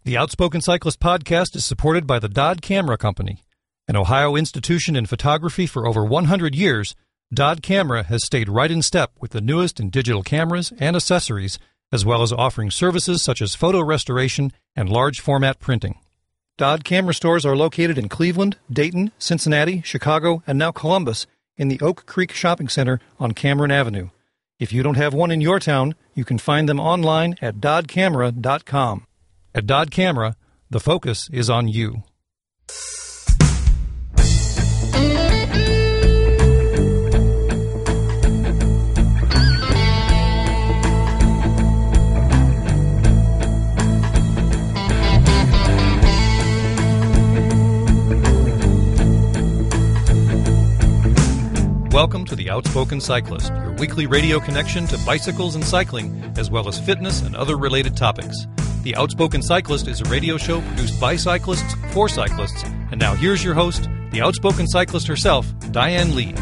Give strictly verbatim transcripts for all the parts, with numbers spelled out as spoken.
The Outspoken Cyclist podcast is supported by the Dodd Camera Company. An Ohio institution in photography for over one hundred years, Dodd Camera has stayed right in step with the newest in digital cameras and accessories, as well as offering services such as photo restoration and large format printing. Dodd Camera stores are located in Cleveland, Dayton, Cincinnati, Chicago, and now Columbus in the Oak Creek Shopping Center on Cameron Avenue. If you don't have one in your town, you can find them online at dodd camera dot com. At Dodd Camera, the focus is on you. Welcome to The Outspoken Cyclist, your weekly radio connection to bicycles and cycling, as well as fitness and other related topics. The Outspoken Cyclist is a radio show produced by cyclists for cyclists. And now here's your host, the outspoken cyclist herself, Diane Lees.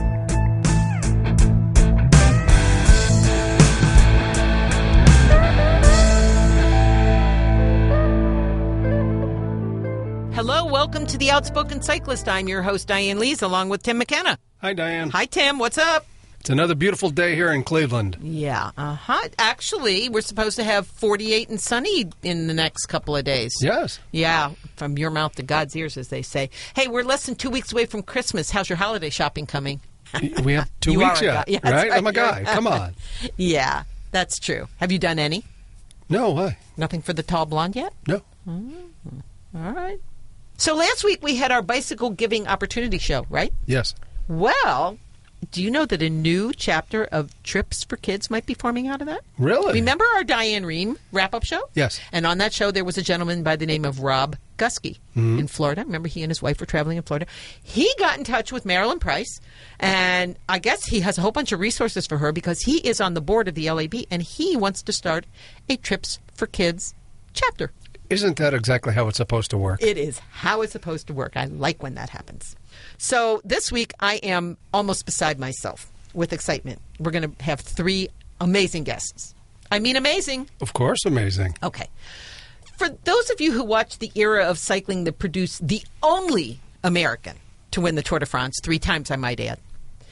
Hello, welcome to The Outspoken Cyclist. I'm your host, Diane Lees, along with Tim McKenna. Hi, Diane. Hi, Tim. What's up? It's another beautiful day here in Cleveland. Yeah, uh-huh. Actually, we're supposed to have forty-eight and sunny in the next couple of days. Yes. Yeah, from your mouth to God's ears, as they say. Hey, we're less than two weeks away from Christmas. How's your holiday shopping coming? We have two You weeks are a yet, guy. Yeah, right? that's right. I'm a guy. Come on. Yeah, that's true. Have you done any? No, why? Nothing for the tall blonde yet? No. Mm-hmm. All right. So last week we had our bicycle giving opportunity show, right? Yes. Well, do you know that a new chapter of Trips for Kids might be forming out of that? Really? Remember our Diane Rehm wrap-up show? Yes. And on that show, there was a gentleman by the name of Rob Gusky mm-hmm. in Florida. Remember, he and his wife were traveling in Florida. He got in touch with Marilyn Price, and I guess he has a whole bunch of resources for her because he is on the board of the L A B, and he wants to start a Trips for Kids chapter. Isn't that exactly how it's supposed to work? It is how it's supposed to work. I like when that happens. So this week, I am almost beside myself with excitement. We're going to have three amazing guests. I mean amazing. Of course, amazing. Okay. For those of you who watched the era of cycling that produced the only American to win the Tour de France, three times I might add,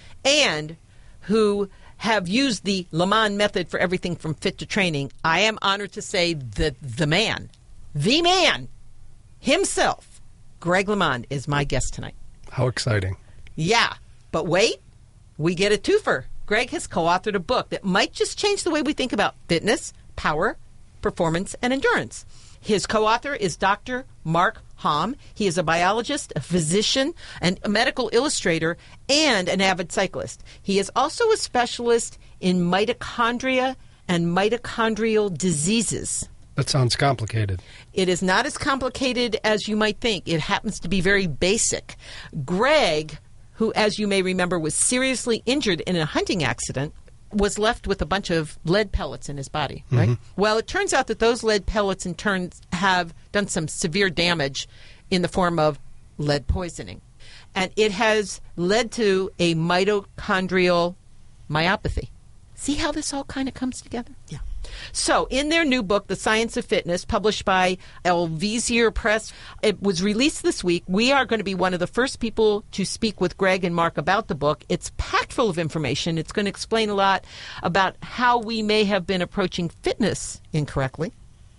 and who have used the Le Mans method for everything from fit to training, I am honored to say that the man, the man himself, Greg LeMond, is my guest tonight. How exciting. Yeah, but wait, we get a twofer. Greg has co-authored a book that might just change the way we think about fitness, power, performance, and endurance. His co-author is Doctor Mark Halm. He is a biologist, a physician, and a medical illustrator, and an avid cyclist. He is also a specialist in mitochondria and mitochondrial diseases. That sounds complicated. It is not as complicated as you might think. It happens to be very basic. Greg, who, as you may remember, was seriously injured in a hunting accident, was left with a bunch of lead pellets in his body, right? Mm-hmm. Well, it turns out that those lead pellets in turn have done some severe damage in the form of lead poisoning. And it has led to a mitochondrial myopathy. See how this all kind of comes together? Yeah. So, in their new book, The Science of Fitness, published by Elsevier Press, it was released this week. We are going to be one of the first people to speak with Greg and Mark about the book. It's packed full of information. It's going to explain a lot about how we may have been approaching fitness incorrectly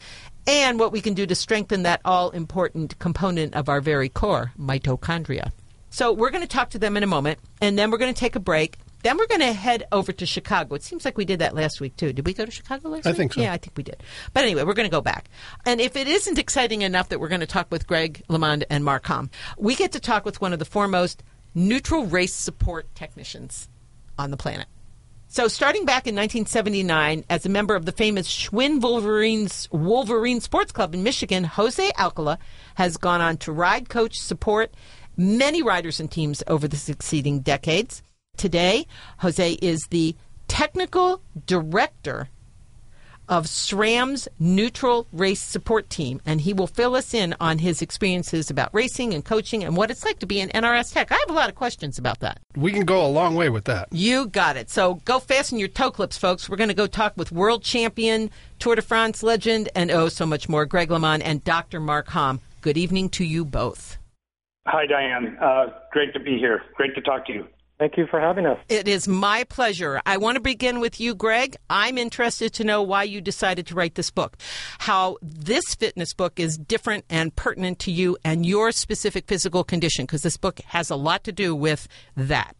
and what we can do to strengthen that all-important component of our very core, mitochondria. So, we're going to talk to them in a moment, and then we're going to take a break. Then we're going to head over to Chicago. It seems like we did that last week, too. Did we go to Chicago last I week? I think so. Yeah, I think we did. But anyway, we're going to go back. And if it isn't exciting enough that we're going to talk with Greg LeMond and Mark Halm, we get to talk with one of the foremost neutral race support technicians on the planet. So starting back in nineteen seventy-nine, as a member of the famous Schwinn Wolverines, Wolverine Sports Club in Michigan, Jose Alcala has gone on to ride, coach, support many riders and teams over the succeeding decades. Today, Jose is the technical director of SRAM's Neutral Race Support Team, and he will fill us in on his experiences about racing and coaching and what it's like to be an N R S tech. I have a lot of questions about that. We can go a long way with that. You got it. So go fasten your toe clips, folks. We're going to go talk with world champion, Tour de France legend, and oh, so much more, Greg LeMond and Doctor Mark Halm. Good evening to you both. Hi, Diane. Uh, great to be here. Great to talk to you. Thank you for having us. It is my pleasure. I want to begin with you, Greg. I'm interested to know why you decided to write this book, how this fitness book is different and pertinent to you and your specific physical condition, because this book has a lot to do with that.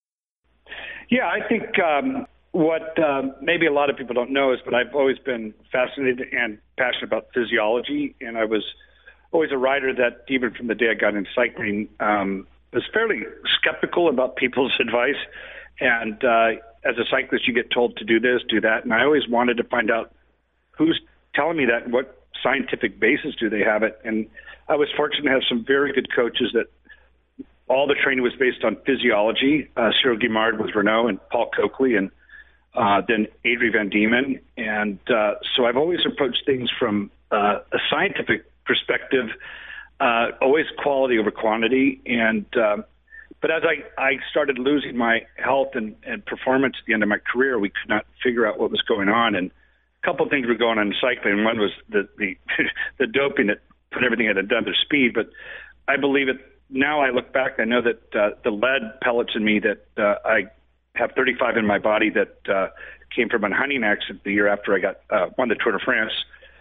Yeah, I think um, what uh, maybe a lot of people don't know is, but I've always been fascinated and passionate about physiology, and I was always a rider that, even from the day I got into cycling, um, was fairly skeptical about people's advice. And uh, as a cyclist, you get told to do this, do that. And I always wanted to find out who's telling me that, and what scientific basis do they have it. And I was fortunate to have some very good coaches that all the training was based on physiology. Uh, Cyril Guimard with Renault and Paul Coakley, and uh, then Adrie Van Diemen. And uh, so I've always approached things from uh, a scientific perspective, uh, always quality over quantity. And um, but as I, I started losing my health and, and performance at the end of my career, we could not figure out what was going on. And a couple of things were going on in cycling. One was the the, the doping that put everything at another speed. But I believe it now. I look back, I know that uh, the lead pellets in me that uh, I have thirty-five in my body that uh, came from a hunting accident the year after I got uh, won the Tour de France.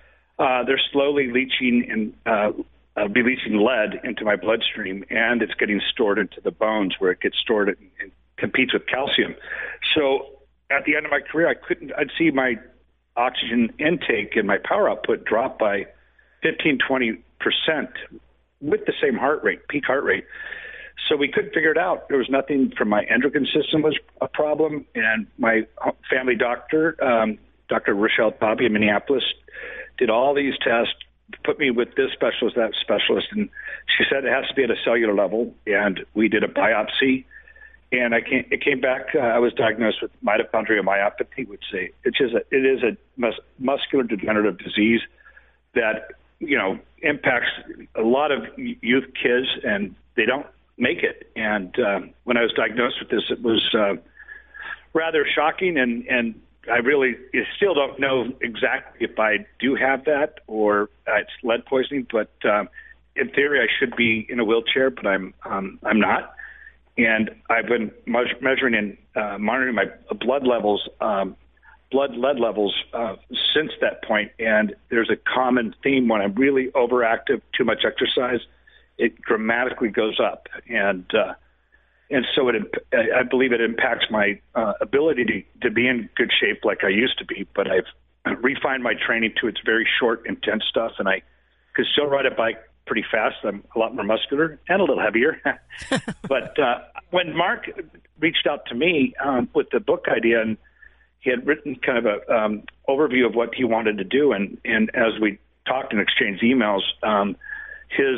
Uh, they're slowly leaching and uh, uh, releasing lead into my bloodstream, and it's getting stored into the bones where it gets stored and, and competes with calcium. So at the end of my career, I couldn't. I'd see my oxygen intake and my power output drop by fifteen, twenty percent with the same heart rate, peak heart rate. So we couldn't figure it out. There was nothing from my endocrine system was a problem, and my family doctor, um, Doctor Rochelle Bobby in Minneapolis, did all these tests, put me with this specialist, that specialist, and she said it has to be at a cellular level. And we did a biopsy, and I came, it came back. Uh, I was diagnosed with mitochondrial myopathy, which is a, it is a, it is a mus- muscular degenerative disease that, you know, impacts a lot of youth kids, and they don't make it. And uh, when I was diagnosed with this, it was uh, rather shocking, and and I really still don't know exactly if I do have that or uh, it's lead poisoning, but um, in theory I should be in a wheelchair, but I'm um, I'm not. And I've been me- measuring and uh, monitoring my blood levels, um, blood lead levels uh, since that point. And there's a common theme: when I'm really overactive, too much exercise, it dramatically goes up. And uh, And so it, I believe it impacts my uh, ability to, to be in good shape like I used to be, but I've refined my training to its very short, intense stuff, and I could still ride a bike pretty fast. I'm a lot more muscular and a little heavier. But uh, when Mark reached out to me um, with the book idea, and he had written kind of a um, overview of what he wanted to do, and, and as we talked and exchanged emails, um, his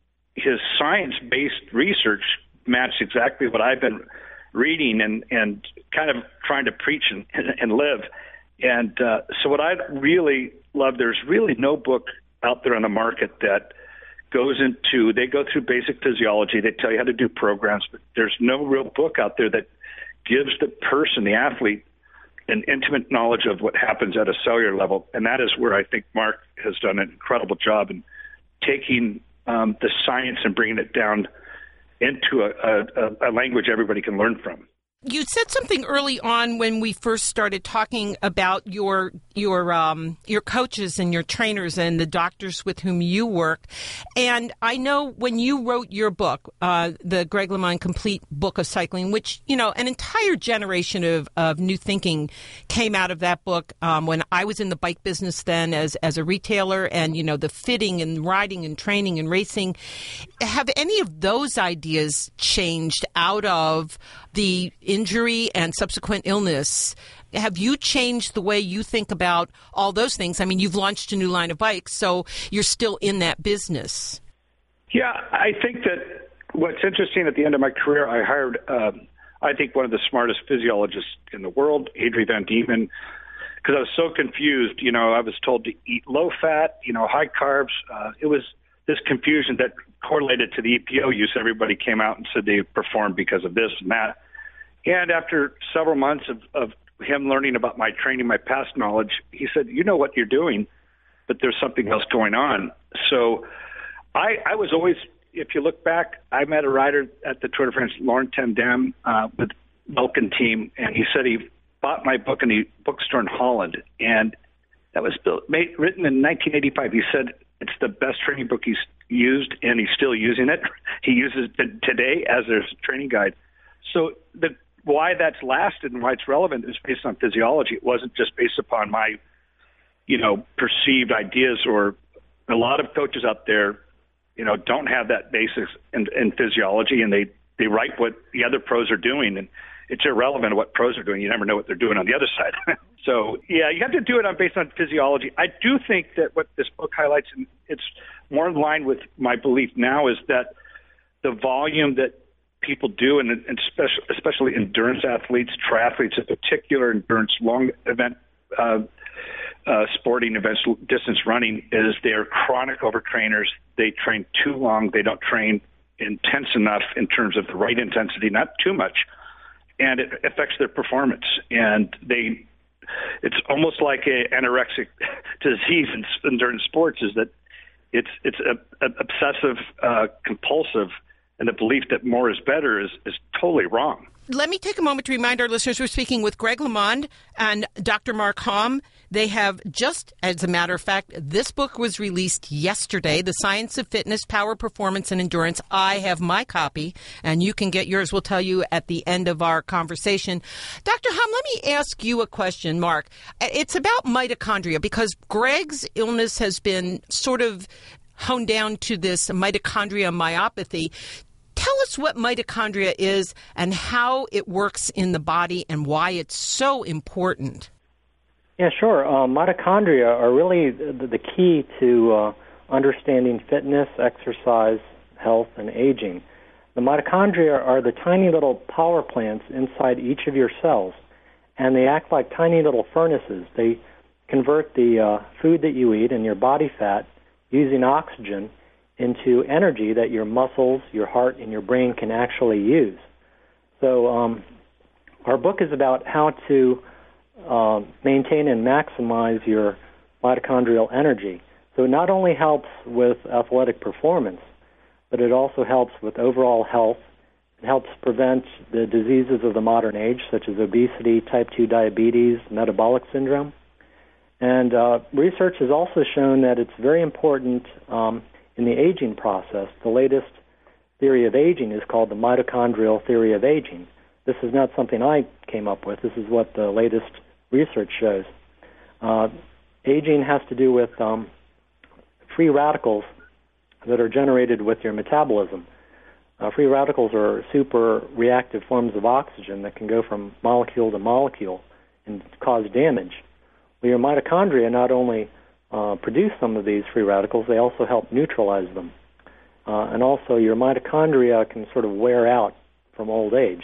his science-based research matched exactly what I've been reading and, and kind of trying to preach and, and live. And uh, so what I really love, there's really no book out there on the market that goes into, they go through basic physiology, they tell you how to do programs, but there's no real book out there that gives the person, the athlete, an intimate knowledge of what happens at a cellular level. And that is where I think Mark has done an incredible job in taking um, the science and bringing it down into a, a, a language everybody can learn from. You said something early on when we first started talking about your your um, your coaches and your trainers and the doctors with whom you work. And I know when you wrote your book, uh, the Greg LeMond Complete Book of Cycling, which, you know, an entire generation of, of new thinking came out of that book um, when I was in the bike business then as, as a retailer, and, you know, the fitting and riding and training and racing. Have any of those ideas changed out of the injury and subsequent illness? Have you changed the way you think about all those things? I mean, you've launched a new line of bikes, so you're still in that business. Yeah, I think that what's interesting, at the end of my career, I hired, um, I think, one of the smartest physiologists in the world, Adrie Van Diemen, because I was so confused. You know, I was told to eat low fat, you know, high carbs. Uh, it was this confusion that correlated to the E P O use. Everybody came out and said they performed because of this and that. And after several months of, of him learning about my training, my past knowledge, he said, you know what you're doing, but there's something else going on. So I, I was always, if you look back, I met a rider at the Tour de France, Laurent Tendam, uh, with Vulcan team, and he said he bought my book in the bookstore in Holland, and that was built, made, written in nineteen eighty-five. He said it's the best training book he's used, and he's still using it. He uses it today as a training guide. So the why that's lasted and why it's relevant is based on physiology. It wasn't just based upon my, you know, perceived ideas. Or a lot of coaches out there, you know, don't have that basis in, in physiology, and they, they write what the other pros are doing, and it's irrelevant what pros are doing. You never know what they're doing on the other side. So, yeah, you have to do it on based on physiology. I do think that what this book highlights, and it's more in line with my belief now, is that the volume that people do, and, and especially, especially endurance athletes, triathletes in particular, endurance long event uh, uh, sporting events, distance running, is they're chronic overtrainers. They train too long. They don't train intense enough in terms of the right intensity, not too much, and it affects their performance. And they, it's almost like a anorexic disease in endurance sports, is that it's it's a, a obsessive uh, compulsive, and the belief that more is better is, is totally wrong. Let me take a moment to remind our listeners we're speaking with Greg LeMond and Doctor Mark Halm. They have just, as a matter of fact, this book was released yesterday, The Science of Fitness, Power, Performance, and Endurance. I have my copy, and you can get yours. We'll tell you at the end of our conversation. Doctor Halm, let me ask you a question, Mark. It's about mitochondria, because Greg's illness has been sort of honed down to this mitochondria myopathy. Tell us what mitochondria is and how it works in the body and why it's so important. Yeah, sure. Uh, mitochondria are really the, the key to uh, understanding fitness, exercise, health, and aging. The mitochondria are the tiny little power plants inside each of your cells, and they act like tiny little furnaces. They convert the uh, food that you eat and your body fat using oxygen into energy that your muscles, your heart, and your brain can actually use. So um, our book is about how to uh, maintain and maximize your mitochondrial energy. So it not only helps with athletic performance, but it also helps with overall health. It helps prevent the diseases of the modern age, such as obesity, type two diabetes, metabolic syndrome. And uh, research has also shown that it's very important um, in the aging process. The latest theory of aging is called the mitochondrial theory of aging. This is not something I came up with. This is what the latest research shows. Uh, aging has to do with um, free radicals that are generated with your metabolism. Uh, free radicals are super reactive forms of oxygen that can go from molecule to molecule and cause damage. Well, your mitochondria not only uh, produce some of these free radicals, they also help neutralize them. Uh, and also your mitochondria can sort of wear out from old age.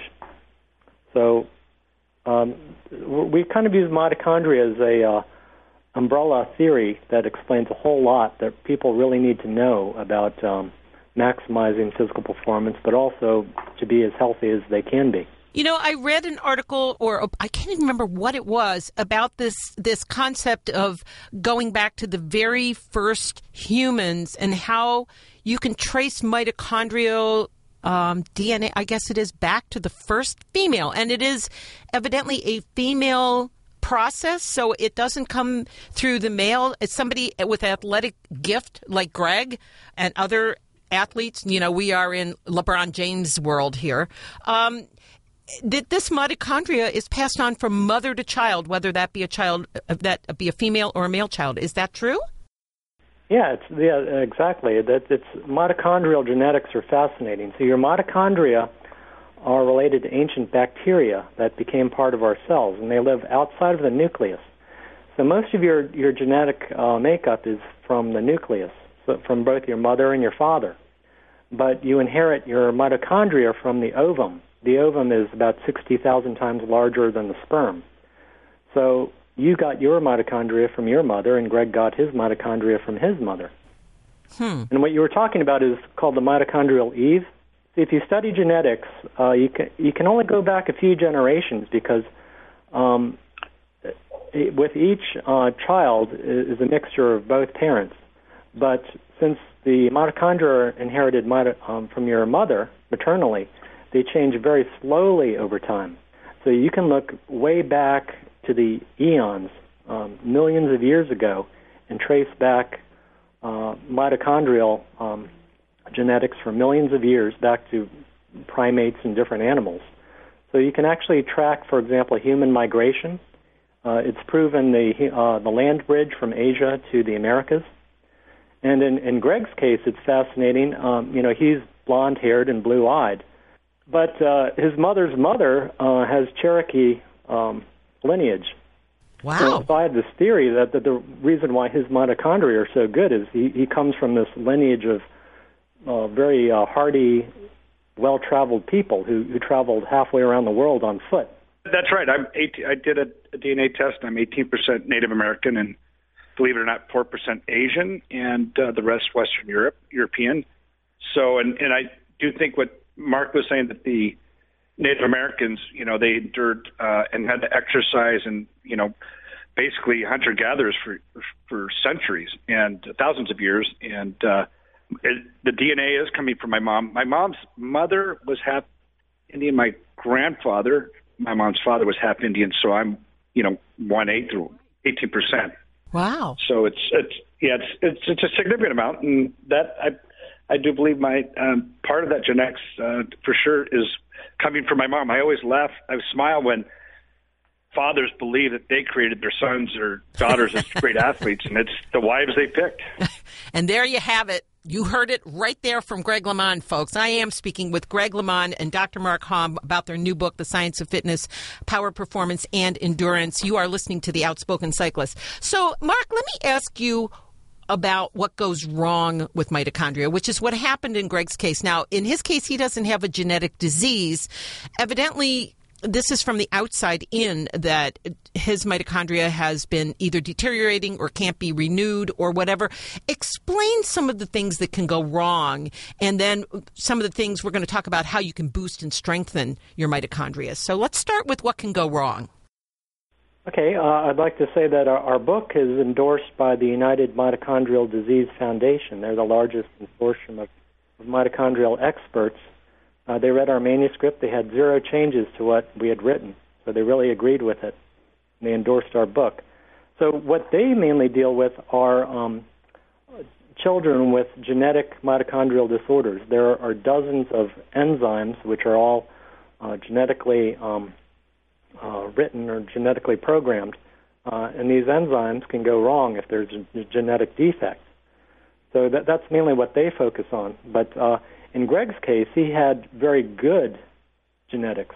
So um, we kind of use mitochondria as a uh, umbrella theory that explains a whole lot that people really need to know about um, maximizing physical performance, but also to be as healthy as they can be. You know, I read an article, or I can't even remember what it was, about this this concept of going back to the very first humans and how you can trace mitochondrial um, D N A, I guess it is, back to the first female. And it is evidently a female process, so it doesn't come through the male. It's somebody with athletic gift like Greg and other athletes. You know, we are in LeBron James' world here. Um That this mitochondria is passed on from mother to child, whether that be a child, that be a female or a male child. Is that true? Yeah, it's, yeah, exactly. That it's mitochondrial genetics are fascinating. So your mitochondria are related to ancient bacteria that became part of our cells, and they live outside of the nucleus. So most of your your genetic uh, makeup is from the nucleus, so from both your mother and your father. But you inherit your mitochondria from the ovum. The ovum is about sixty thousand times larger than the sperm. So you got your mitochondria from your mother, and Greg got his mitochondria from his mother. Hmm. And what you were talking about is called the mitochondrial Eve. See, if you study genetics, uh, you can you can only go back a few generations because um, it, with each uh, child is a mixture of both parents. But since the mitochondria are inherited mito- um, from your mother maternally, they change very slowly over time. So you can look way back to the eons, um, millions of years ago, and trace back uh, mitochondrial um, genetics for millions of years back to primates and different animals. So you can actually track, for example, human migration. Uh, it's proven the uh, the land bridge from Asia to the Americas. And in, in Greg's case, it's fascinating. Um, you know, he's blonde-haired and blue-eyed. But uh, his mother's mother uh, has Cherokee um, lineage. Wow. So I have this theory that, that the reason why his mitochondria are so good is he, he comes from this lineage of uh, very uh, hardy, well-traveled people who, who traveled halfway around the world on foot. That's right. I'm eighteen, I did a, a D N A test. I'm eighteen percent Native American and, believe it or not, four percent Asian, and uh, the rest Western Europe, European. So, and, and I do think what Mark was saying, that the Native Americans, you know, they endured uh, and had to exercise and, you know, basically hunter-gatherers for for centuries and thousands of years. And uh, it, the D N A is coming from my mom. My mom's mother was half Indian. My grandfather, my mom's father, was half Indian. So I'm, you know, one eighth or eighteen percent. Wow. So it's it's yeah it's it's it's a significant amount, and that I I do believe my um, part of that genetics uh, for sure is coming from my mom. I always laugh, I smile when fathers believe that they created their sons or daughters as great athletes, and it's the wives they picked. And there you have it. You heard it right there from Greg LeMond, folks. I am speaking with Greg LeMond and Doctor Mark Halm about their new book, The Science of Fitness, Power, Performance, and Endurance. You are listening to The Outspoken Cyclist. So, Mark, let me ask you about what goes wrong with mitochondria, which is what happened in Greg's case. Now, in his case, he doesn't have a genetic disease. Evidently, this is from the outside in, that his mitochondria has been either deteriorating or can't be renewed or whatever. Explain some of the things that can go wrong, and then some of the things we're going to talk about how you can boost and strengthen your mitochondria. So let's start with what can go wrong. Okay, uh, I'd like to say that our, our book is endorsed by the United Mitochondrial Disease Foundation. They're the largest consortium of, of mitochondrial experts. Uh, they read our manuscript. They had zero changes to what we had written, so they really agreed with it. And they endorsed our book. So what they mainly deal with are um, children with genetic mitochondrial disorders. There are dozens of enzymes which are all uh, genetically um, uh, written or genetically programmed, uh, and these enzymes can go wrong if there's a genetic defect. So that, that's mainly what they focus on. But uh, in Greg's case, he had very good genetics,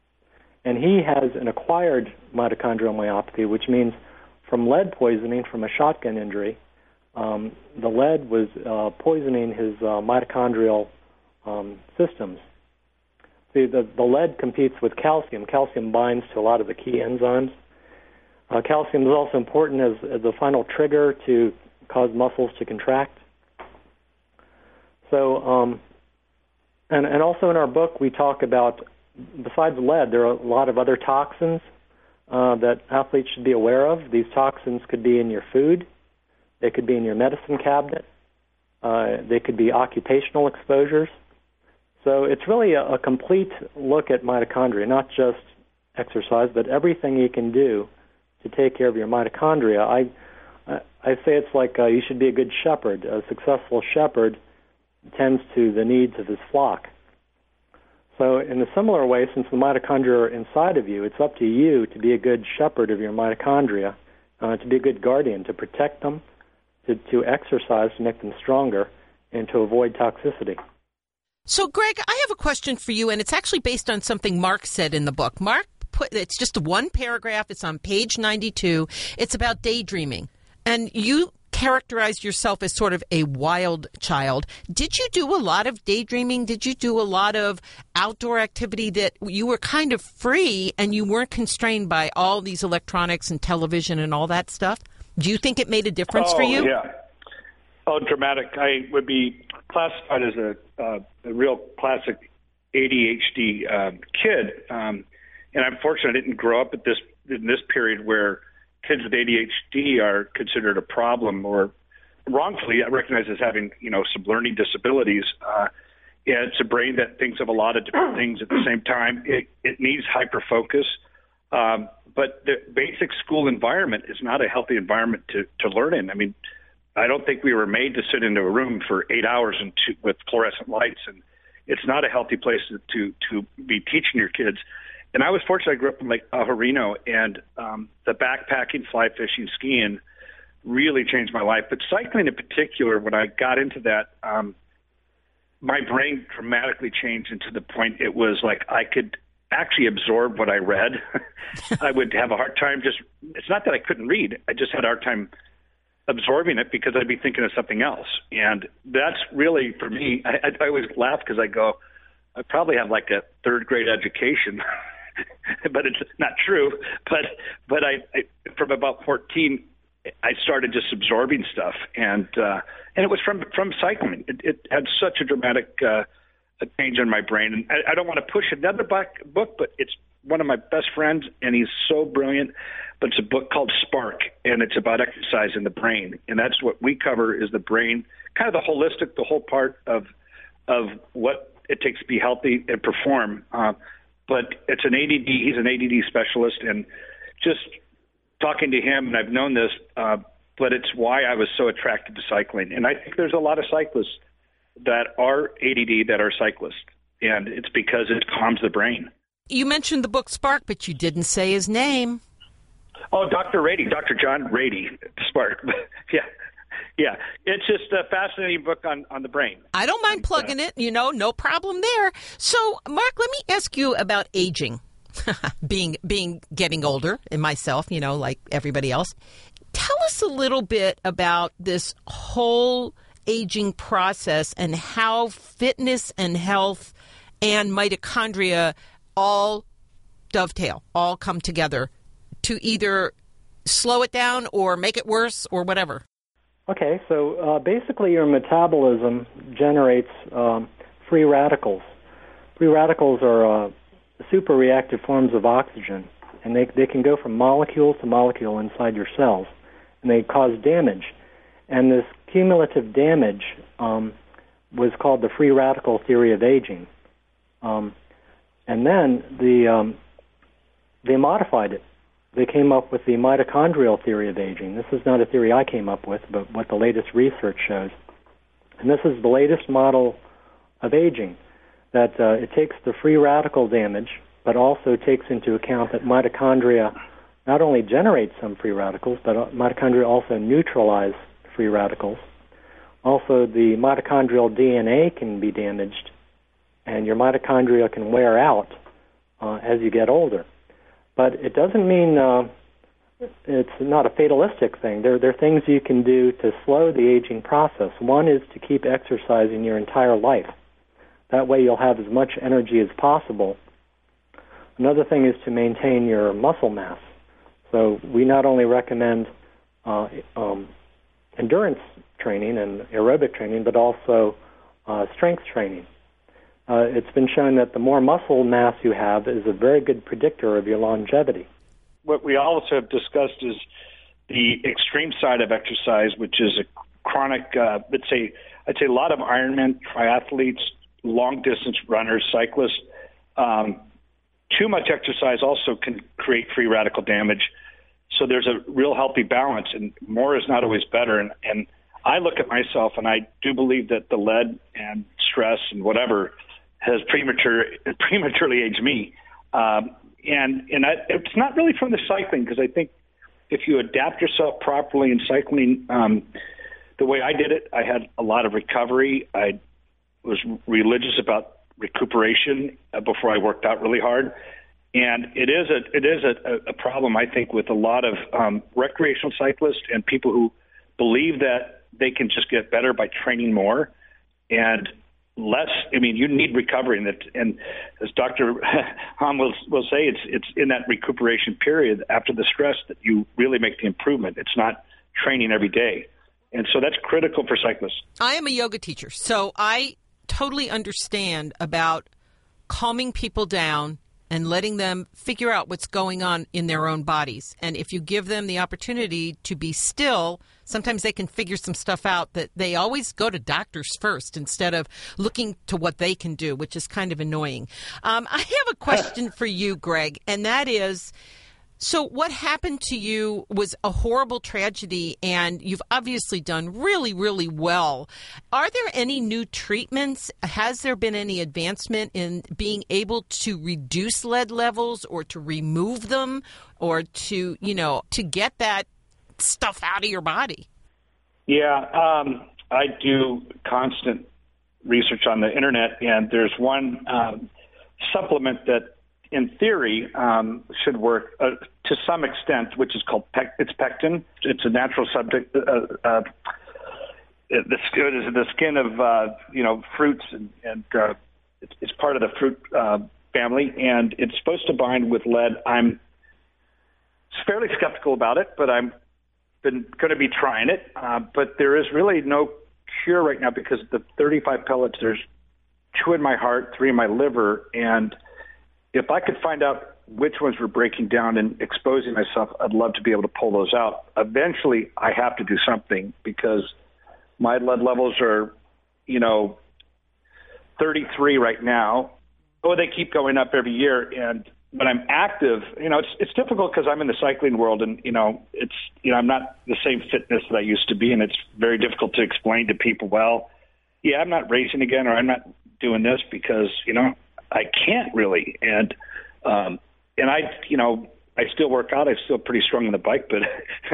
and he has an acquired mitochondrial myopathy, which means from lead poisoning from a shotgun injury, um, the lead was uh, poisoning his uh, mitochondrial um, systems. See, the, the lead competes with calcium. Calcium binds to a lot of the key enzymes. Uh, calcium is also important as, as the final trigger to cause muscles to contract. So, um, and, and also in our book, we talk about, besides lead, there are a lot of other toxins uh, that athletes should be aware of. These toxins could be in your food. They could be in your medicine cabinet. Uh, they could be occupational exposures. So it's really a, a complete look at mitochondria, not just exercise, but everything you can do to take care of your mitochondria. I, I, I say it's like uh, you should be a good shepherd. A successful shepherd tends to the needs of his flock. So in a similar way, since the mitochondria are inside of you, it's up to you to be a good shepherd of your mitochondria, uh, to be a good guardian, to protect them, to, to exercise to make them stronger, and to avoid toxicity. So, Greg, I have a question for you, and it's actually based on something Mark said in the book. Mark put, it's just one paragraph. It's on page ninety-two. It's about daydreaming. And you characterized yourself as sort of a wild child. Did you do a lot of daydreaming? Did you do a lot of outdoor activity that you were kind of free and you weren't constrained by all these electronics and television and all that stuff? Do you think it made a difference oh, for you? Yeah. Oh, dramatic. I would be classified as a, uh, a real classic A D H D um, kid. Um, and I'm fortunate I didn't grow up at this in this period where kids with A D H D are considered a problem or wrongfully recognized as having, you know, some learning disabilities. Uh, yeah, it's a brain that thinks of a lot of different things at the same time. It, it needs hyper focus. Um, but the basic school environment is not a healthy environment to, to learn in. I mean, I don't think we were made to sit into a room for eight hours and to, with fluorescent lights, and it's not a healthy place to, to, to be teaching your kids. And I was fortunate. I grew up in Lake Pajarino, and um, the backpacking, fly fishing, skiing really changed my life. But cycling in particular, when I got into that, um, my brain dramatically changed into the point it was like I could actually absorb what I read. I would have a hard time just, it's not that I couldn't read. I just had a hard time absorbing it because I'd be thinking of something else. And that's really, for me, I, I always laugh because I go, I probably have like a third grade education, but it's not true. But but I, I from about fourteen, I started just absorbing stuff, and uh, and it was from from cycling. It, it had such a dramatic uh, a change in my brain. And I, I don't want to push another book, book, but it's one of my best friends, and he's so brilliant. But it's a book called Spark, and it's about exercise in the brain, and that's what we cover is the brain, kind of the holistic, the whole part of of what it takes to be healthy and perform. Uh, but it's an A D D. He's an A D D specialist, and just talking to him, and I've known this, uh, but it's why I was so attracted to cycling. And I think there's a lot of cyclists that are A D D that are cyclists, and it's because it calms the brain. You mentioned the book Spark, but you didn't say his name. Oh, Doctor Rady, Doctor John Rady, Spark. yeah. Yeah, it's just a fascinating book on, on the brain. I don't mind plugging it, you know, no problem there. So, Mark, let me ask you about aging, being being getting older, and myself, you know, like everybody else. Tell us a little bit about this whole aging process and how fitness and health and mitochondria all dovetail, all come together to either slow it down or make it worse or whatever. Okay, so uh, basically your metabolism generates um, free radicals. Free radicals are uh, super reactive forms of oxygen, and they, they can go from molecule to molecule inside your cells, and they cause damage. And this cumulative damage um, was called the free radical theory of aging. Um, and then the um, they modified it. They came up with the mitochondrial theory of aging. This is not a theory I came up with, but what the latest research shows. And this is the latest model of aging, that uh, it takes the free radical damage, but also takes into account that mitochondria not only generate some free radicals, but mitochondria also neutralize free radicals. Also, the mitochondrial D N A can be damaged, and your mitochondria can wear out uh, as you get older. But it doesn't mean uh, it's not a fatalistic thing. There, there are things you can do to slow the aging process. One is to keep exercising your entire life. That way you'll have as much energy as possible. Another thing is to maintain your muscle mass. So we not only recommend uh, um, endurance training and aerobic training, but also uh, strength training. Uh, it's been shown that the more muscle mass you have is a very good predictor of your longevity. What we also have discussed is the extreme side of exercise, which is a chronic, uh, let's say, I'd say a lot of Ironman triathletes, long-distance runners, cyclists. Um, too much exercise also can create free radical damage. So there's a real healthy balance, and more is not always better. And, and I look at myself, and I do believe that the lead and stress and whatever has premature, prematurely aged me. Um, and and I, it's not really from the cycling, because I think if you adapt yourself properly in cycling, um, the way I did it, I had a lot of recovery. I was religious about recuperation uh, before I worked out really hard. And it is a it is a, a problem, I think, with a lot of um, recreational cyclists and people who believe that they can just get better by training more and less. I mean, you need recovery, and, that, and as Doctor Hom will will say, it's it's in that recuperation period after the stress that you really make the improvement. It's not training every day, and so that's critical for cyclists. I am a yoga teacher, so I totally understand about calming people down and letting them figure out what's going on in their own bodies. And if you give them the opportunity to be still, sometimes they can figure some stuff out that they always go to doctors first instead of looking to what they can do, which is kind of annoying. Um, I have a question for you, Greg, and that is, so what happened to you was a horrible tragedy, and you've obviously done really, really well. Are there any new treatments? Has there been any advancement in being able to reduce lead levels or to remove them or to, you know, to get that stuff out of your body? Yeah, um, I do constant research on the internet, and there's one um, supplement that in theory, um, should work uh, to some extent, which is called pec- it's pectin. It's a natural subject. Uh, uh, the, the skin of uh, you know fruits, and, and uh, it's, it's part of the fruit uh, family, and it's supposed to bind with lead. I'm fairly skeptical about it, but I'm been going to be trying it. Uh, but there is really no cure right now because the thirty-five pellets. There's two in my heart, three in my liver, and if I could find out which ones were breaking down and exposing myself, I'd love to be able to pull those out. Eventually, I have to do something because my lead levels are, you know, thirty-three right now. Oh, they keep going up every year. And when I'm active, you know, it's it's difficult because I'm in the cycling world, and you know, it's you know, I'm not the same fitness that I used to be, and it's very difficult to explain to people. Well, yeah, I'm not racing again, or I'm not doing this because you know. I can't really, and um, and I, you know, I still work out. I'm still pretty strong on the bike, but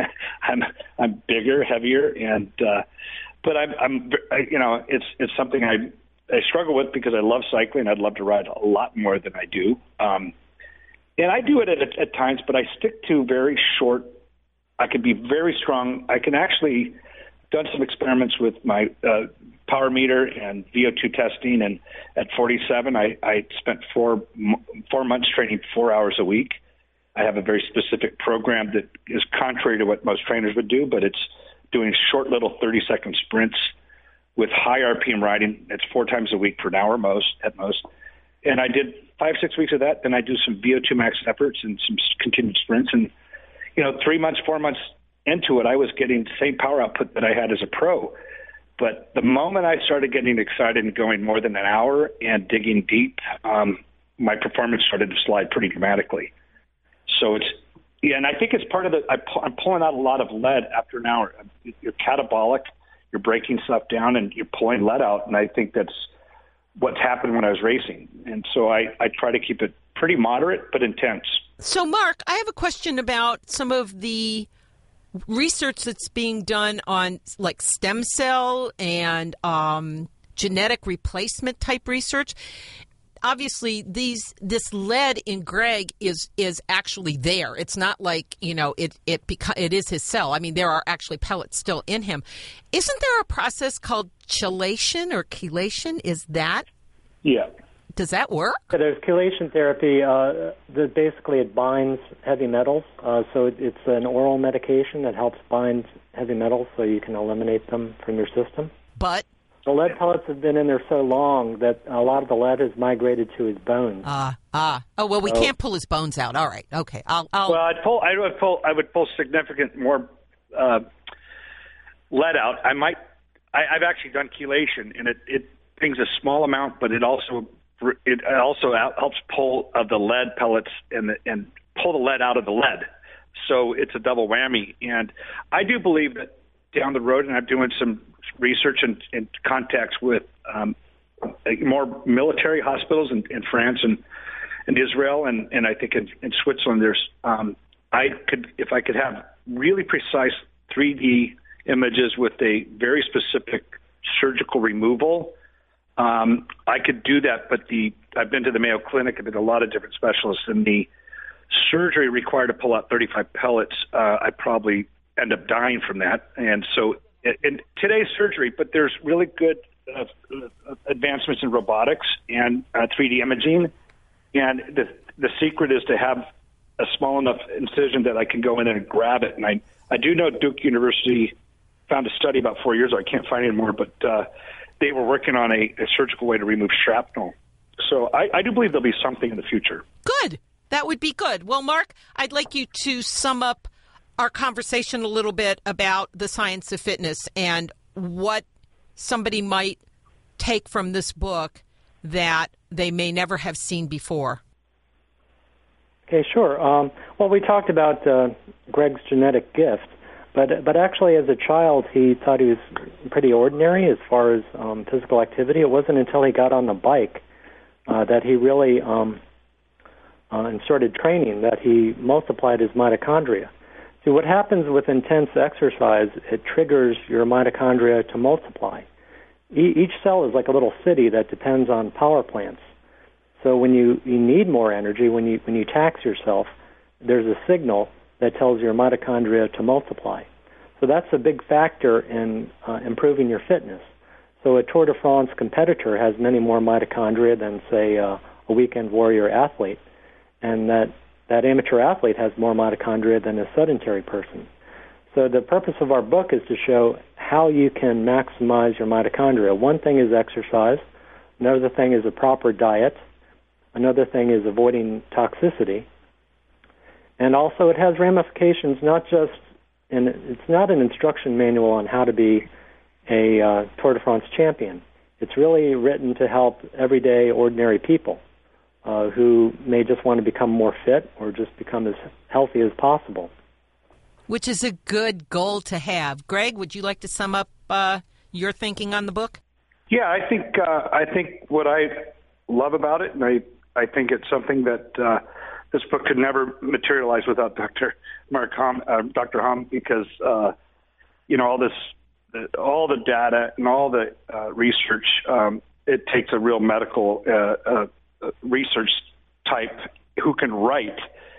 I'm I'm bigger, heavier, and uh, but I'm I'm I, you know, it's it's something I I struggle with because I love cycling. I'd love to ride a lot more than I do, um, and I do it at at times, but I stick to very short. I can be very strong. I can actually done some experiments with my uh, power meter and V O two testing, and at forty-seven, I, I spent four four months training four hours a week. I have a very specific program that is contrary to what most trainers would do, but it's doing short little thirty-second sprints with high R P M riding. It's four times a week for an hour most at most. And I did five, six weeks of that. Then I do some V O two max efforts and some continued sprints. And, you know, three months, four months into it, I was getting the same power output that I had as a pro. But the moment I started getting excited and going more than an hour and digging deep, um, my performance started to slide pretty dramatically. So it's, yeah, and I think it's part of the, I pu- I'm pulling out a lot of lead after an hour. You're catabolic, you're breaking stuff down, and you're pulling lead out. And I think that's what's happened when I was racing. And so I, I try to keep it pretty moderate but intense. So, Mark, I have a question about some of the research that's being done on like stem cell and um, genetic replacement type research. Obviously, these this lead in Greg is is actually there. It's not like, you know, it it beca- it is his cell. I mean, there are actually pellets still in him. Isn't there a process called chelation or chelation? Is that? Yeah. Does that work? So there's chelation therapy. Uh, that basically, it binds heavy metals. Uh, so it, it's an oral medication that helps bind heavy metals so you can eliminate them from your system. But? The lead pellets have been in there so long that a lot of the lead has migrated to his bones. Ah, uh, ah. Uh. Oh, well, we so, can't pull his bones out. All right. Okay. I'll. I'll... Well, I'd pull. I would pull. I would pull significant more uh, lead out. I might. I, I've actually done chelation, and it it brings a small amount, but it also it also helps pull of the lead pellets and the, and pull the lead out of the lead. So it's a double whammy. And I do believe that down the road, and I'm doing some research and, and contacts with um, more military hospitals in, in France and in Israel, and, and I think in, in Switzerland. There's um, I could if I could have really precise three D images with a very specific surgical removal. Um, I could do that, but the I've been to the Mayo Clinic. I've been to a lot of different specialists, and the surgery required to pull out thirty-five pellets. Uh, I probably end up dying from that. And so in today's surgery, but there's really good uh, advancements in robotics and uh, three D imaging. And the the secret is to have a small enough incision that I can go in and grab it. And I, I do know Duke University found a study about four years ago. I can't find it anymore, but uh, they were working on a, a surgical way to remove shrapnel. So I, I do believe there'll be something in the future. Good. That would be good. Well, Mark, I'd like you to sum up our conversation a little bit about the science of fitness and what somebody might take from this book that they may never have seen before. Okay, sure. Um, well, we talked about uh, Greg's genetic gift, but but actually as a child he thought he was pretty ordinary as far as um, physical activity. It wasn't until he got on the bike uh, that he really um, uh, and started training that he multiplied his mitochondria. See, what happens with intense exercise, it triggers your mitochondria to multiply. E- each cell is like a little city that depends on power plants. So when you, you need more energy, when you when you tax yourself, there's a signal that tells your mitochondria to multiply. So that's a big factor in uh, improving your fitness. So a Tour de France competitor has many more mitochondria than, say, uh, a weekend warrior athlete, and that, that amateur athlete has more mitochondria than a sedentary person. So the purpose of our book is to show how you can maximize your mitochondria. One thing is exercise. Another thing is a proper diet. Another thing is avoiding toxicity. And also it has ramifications, not just, in, it's not an instruction manual on how to be a uh, Tour de France champion. It's really written to help everyday, ordinary people uh, who may just want to become more fit or just become as healthy as possible. Which is a good goal to have. Greg, would you like to sum up uh, your thinking on the book? Yeah, I think uh, I think what I love about it, and I I think it's something that uh, this book could never materialize without Doctor Mark Hom, uh, Doctor Hom, because uh, you know all this, uh, all the data and all the uh, research. Um, it takes a real medical uh, uh, research type who can write,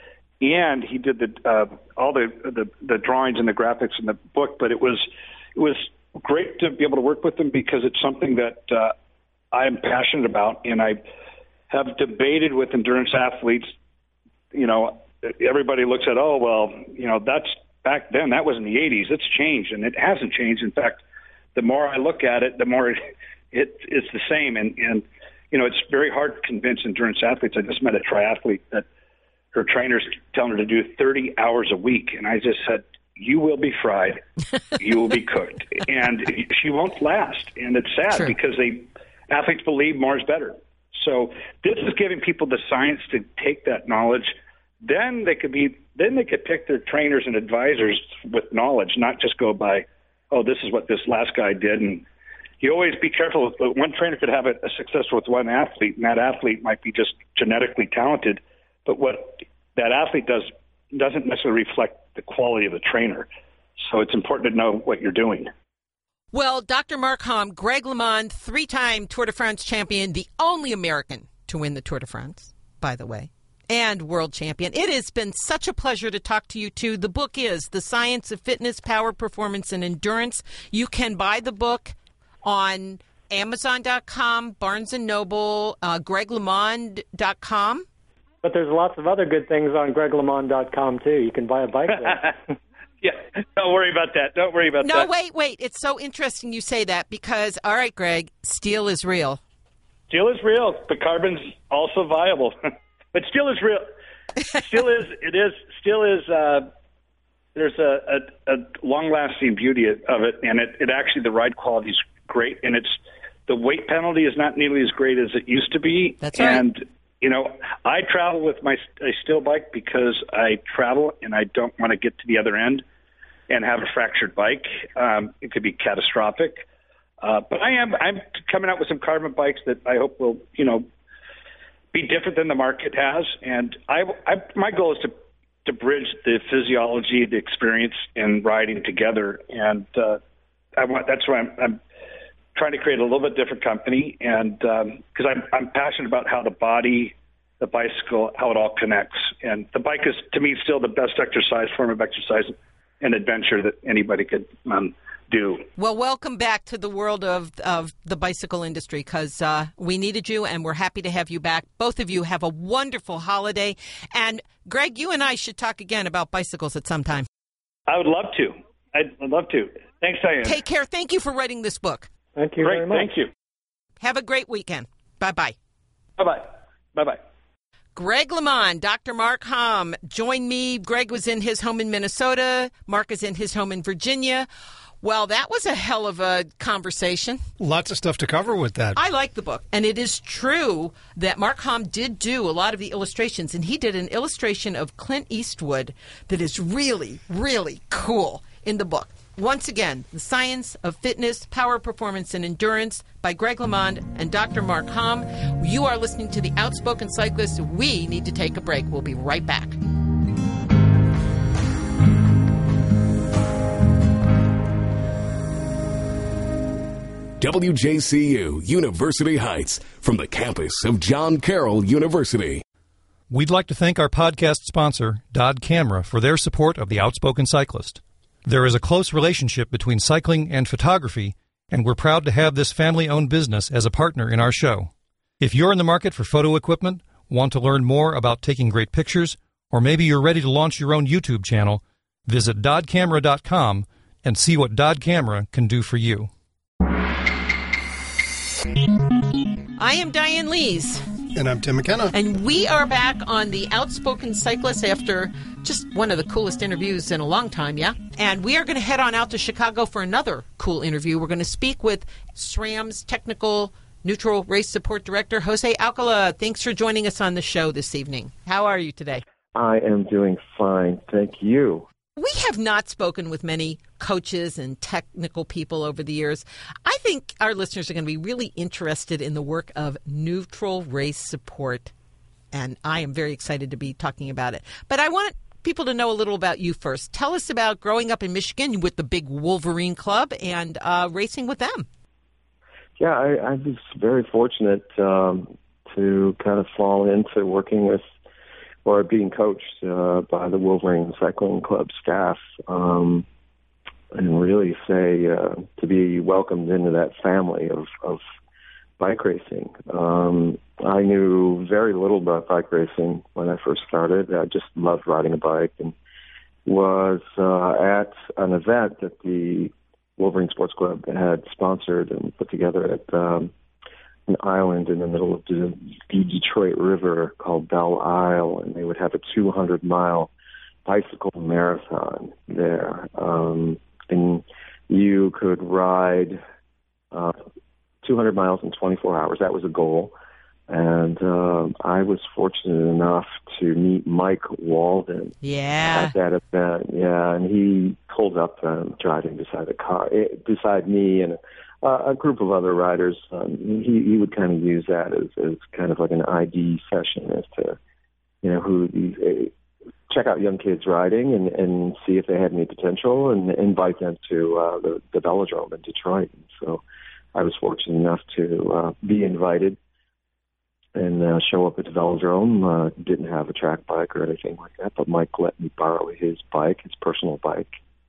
and he did the uh, all the, the the drawings and the graphics in the book. But it was it was great to be able to work with him because it's something that uh, I'm passionate about, and I have debated with endurance athletes. You know, everybody looks at, oh, well, you know, that's back then. That was in the eighties. It's changed, and it hasn't changed. In fact, the more I look at it, the more it, it it's the same. And, and, you know, it's very hard to convince endurance athletes. I just met a triathlete that her trainer's telling her to do thirty hours a week. And I just said, you will be fried. You will be cooked. And she won't last. And it's sad True. because they athletes believe more is better. So this is giving people the science to take that knowledge. Then they could be, then they could pick their trainers and advisors with knowledge, not just go by, oh, this is what this last guy did. And you always be careful. One trainer could have a, a success with one athlete, and that athlete might be just genetically talented. But what that athlete does doesn't necessarily reflect the quality of the trainer. So it's important to know what you're doing. Well, Doctor Mark Hom, Greg LeMond, three-time Tour de France champion, the only American to win the Tour de France, by the way, and world champion. It has been such a pleasure to talk to you two. The book is The Science of Fitness, Power, Performance, and Endurance. You can buy the book on Amazon dot com, Barnes and Noble, uh, Greg LeMond dot com. But there's lots of other good things on Greg LeMond dot com, too. You can buy a bike there. Yeah, don't worry about that. Don't worry about no, that. No, wait, wait. It's so interesting you say that because, all right, Greg, steel is real. Steel is real, but carbon's also viable. But steel is real. Steel is, it is, steel is, uh, there's a, a, a long-lasting beauty of it, and it, it actually, the ride quality is great, and it's, the weight penalty is not nearly as great as it used to be. That's right. And, you know, I travel with my a steel bike because I travel and I don't want to get to the other end and have a fractured bike. Um, it could be catastrophic. Uh, but I am I'm coming out with some carbon bikes that I hope will, you know, be different than the market has. And I, I my goal is to to bridge the physiology, the experience, and riding together. And uh, I want that's why I'm, I'm trying to create a little bit different company, and because um, I'm I'm passionate about how the body, the bicycle, how it all connects. And the bike is, to me, still the best exercise form of exercise an adventure that anybody could um, do. Well, welcome back to the world of, of the bicycle industry, because uh, we needed you, and we're happy to have you back. Both of you have a wonderful holiday. And, Greg, you and I should talk again about bicycles at some time. I would love to. I'd, I'd love to. Thanks, Diane. Take care. Thank you for writing this book. Thank you Great. very much. Thank you. Have a great weekend. Bye-bye. Bye-bye. Bye-bye. Greg LeMond, Doctor Mark Hom, joined me. Greg was in his home in Minnesota. Mark is in his home in Virginia. Well, that was a hell of a conversation. Lots of stuff to cover with that. I like the book. And it is true that Mark Hom did do a lot of the illustrations, and he did an illustration of Clint Eastwood that is really, really cool in the book. Once again, The Science of Fitness, Power, Performance, and Endurance by Greg LeMond and Doctor Mark Hom. You are listening to The Outspoken Cyclist. We need to take a break. We'll be right back. W J C U University Heights, from the campus of John Carroll University. We'd like to thank our podcast sponsor, Dodd Camera, for their support of The Outspoken Cyclist. There is a close relationship between cycling and photography, and we're proud to have this family-owned business as a partner in our show. If you're in the market for photo equipment, want to learn more about taking great pictures, or maybe you're ready to launch your own YouTube channel, visit dodd camera dot com and see what Dodd Camera can do for you. I am Diane Lees. And I'm Tim McKenna. And we are back on The Outspoken Cyclist after just one of the coolest interviews in a long time, yeah? And we are going to head on out to Chicago for another cool interview. We're going to speak with SRAM's Technical Neutral Race Support Director, Jose Alcala. Thanks for joining us on the show this evening. How are you today? I am doing fine, thank you. We have not spoken with many coaches and technical people over the years. I think our listeners are going to be really interested in the work of neutral race support, and I am very excited to be talking about it. But I want people to know a little about you first. Tell us about growing up in Michigan with the big Wolverine Club and uh, racing with them. Yeah, I, I was very fortunate um, to kind of fall into working with or being coached uh, by the Wolverine Cycling Club staff, um, and really say uh, to be welcomed into that family of, of bike racing. Um, I knew very little about bike racing when I first started. I just loved riding a bike, and was uh, at an event that the Wolverine Sports Club had sponsored and put together at um, an island in the middle of the, the Detroit River called Belle Isle, and they would have a two hundred mile bicycle marathon there. Um, and you could ride uh, two hundred miles in twenty-four hours. That was a goal. And um, I was fortunate enough to meet Mike Walden yeah. at that event. Yeah, and he pulled up um, driving beside the car, beside me and uh, a group of other riders. Um, he, he would kind of use that as, as kind of like an I D session as to, you know, who these, uh, check out young kids riding and, and see if they had any potential and invite them to uh, the, the velodrome in Detroit. And so I was fortunate enough to uh, be invited and uh, show up at the velodrome. Uh, didn't have a track bike or anything like that, but Mike let me borrow his bike, his personal bike.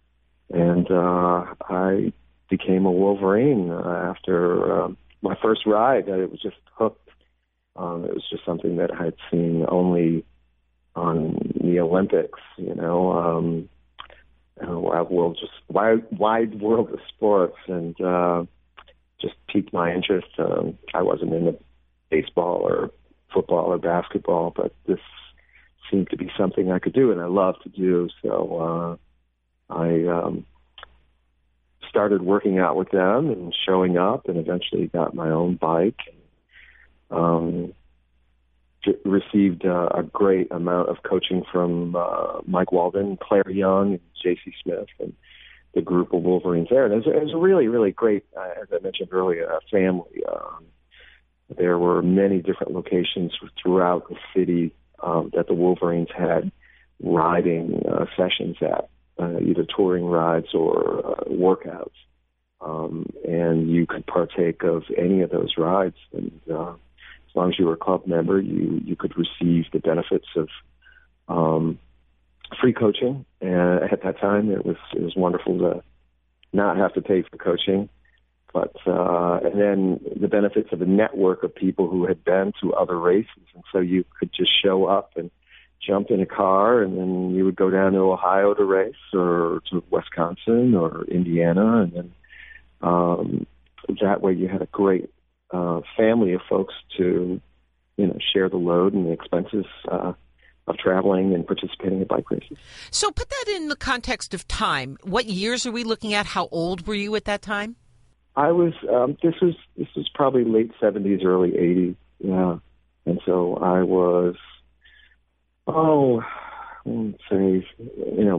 And uh, I became a Wolverine uh, after uh, my first ride. I was just hooked. Um, it was just something that I had seen only on the Olympics, you know, um, a wide world, just wide, wide world of sports, and uh, just piqued my interest. Um, I wasn't in the baseball or football or basketball, but this seemed to be something I could do and I love to do. So uh, I um, started working out with them and showing up, and eventually got my own bike. Um, received uh, a great amount of coaching from uh, Mike Walden, Claire Young, and J C Smith, and the group of Wolverines there. And it was, it was a really, really great, uh, as I mentioned earlier, a family. Um, There were many different locations throughout the city um, that the Wolverines had riding uh, sessions at, uh, either touring rides or uh, workouts. Um, and you could partake of any of those rides. And uh, as long as you were a club member, you, you could receive the benefits of um, free coaching. And at that time, it was it was wonderful to not have to pay for coaching. But uh, and then the benefits of a network of people who had been to other races, and so you could just show up and jump in a car, and then you would go down to Ohio to race, or to Wisconsin or Indiana, and then um, that way you had a great uh, family of folks to, you know, share the load and the expenses uh, of traveling and participating in bike races. So put that in the context of time. What years are we looking at? How old were you at that time? I was. Um, this was this was probably late seventies, early eighties. Yeah, and so I was. Oh, let's say, you know,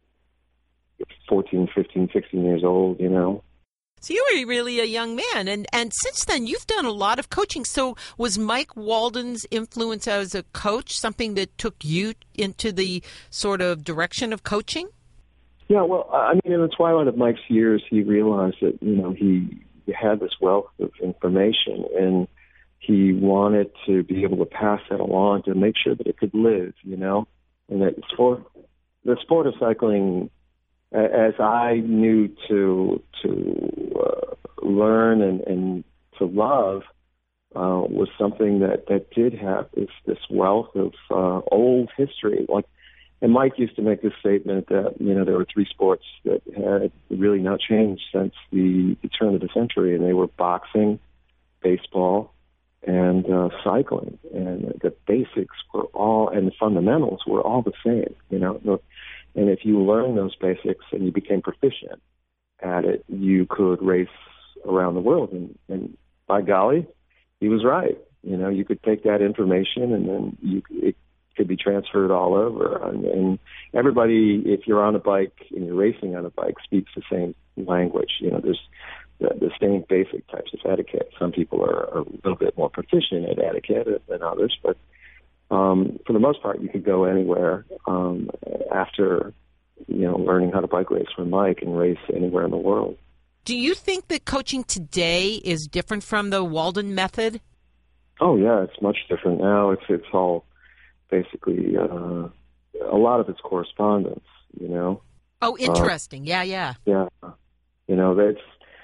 fourteen, fifteen, sixteen years old. You know. So you were really a young man, and and since then you've done a lot of coaching. So was Mike Walden's influence as a coach something that took you into the sort of direction of coaching? Yeah, well, I mean, in the twilight of Mike's years, he realized that, you know, he had this wealth of information, and he wanted to be able to pass that along to make sure that it could live, you know, and that sport, the sport of cycling, as I knew to to uh, learn and, and to love, uh, was something that, that did have this, this wealth of uh, old history, like. And Mike used to make this statement that, you know, there were three sports that had really not changed since the, the turn of the century, and they were boxing, baseball, and uh, cycling. And the basics were all, and the fundamentals were all the same, you know. And if you learn those basics and you became proficient at it, you could race around the world. And, and by golly, he was right. You know, you could take that information and then you it, could be transferred all over. And, and everybody, if you're on a bike and you're racing on a bike, speaks the same language. You know, there's the, the same basic types of etiquette. Some people are, are a little bit more proficient at etiquette than others, but um, for the most part, you could go anywhere um, after, you know, learning how to bike race from Mike and race anywhere in the world. Do you think that coaching today is different from the Walden method? Oh, yeah, it's much different now. It's it's all basically uh, a lot of it's correspondence, you know. Oh, interesting. Uh, yeah, yeah. Yeah. You know, that's,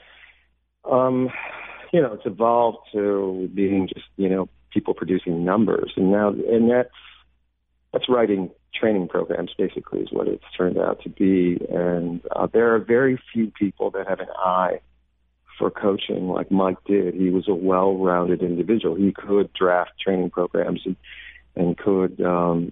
um, you know, it's evolved to being just, you know, people producing numbers. And now, and that's, that's writing training programs, basically, is what it's turned out to be. And uh, there are very few people that have an eye for coaching like Mike did. He was a well-rounded individual. He could draft training programs and and could um,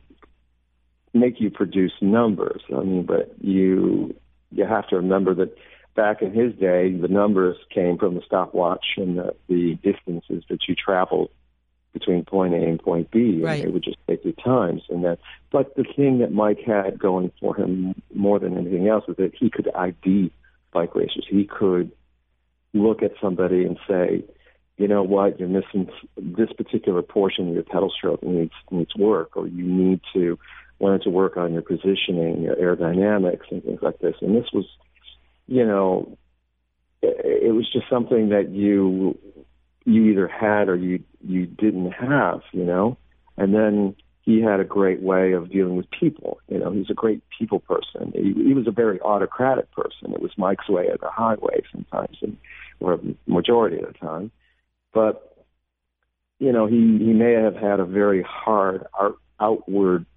make you produce numbers. I mean, but you you have to remember that back in his day, the numbers came from the stopwatch and the, the distances that you traveled between point A and point B, and right. They would just take the times. And that, but the thing that Mike had going for him more than anything else is that he could I D bike racers. He could look at somebody and say, you know what, you're missing this particular portion of your pedal stroke needs needs work, or you need to learn to work on your positioning, your aerodynamics, and things like this. And this was, you know, it, it was just something that you you either had or you you didn't have, you know. And then he had a great way of dealing with people. You know, he's a great people person. He, he was a very autocratic person. It was Mike's way or the highway sometimes, and or majority of the time. But, you know, he, he may have had a very hard out, outward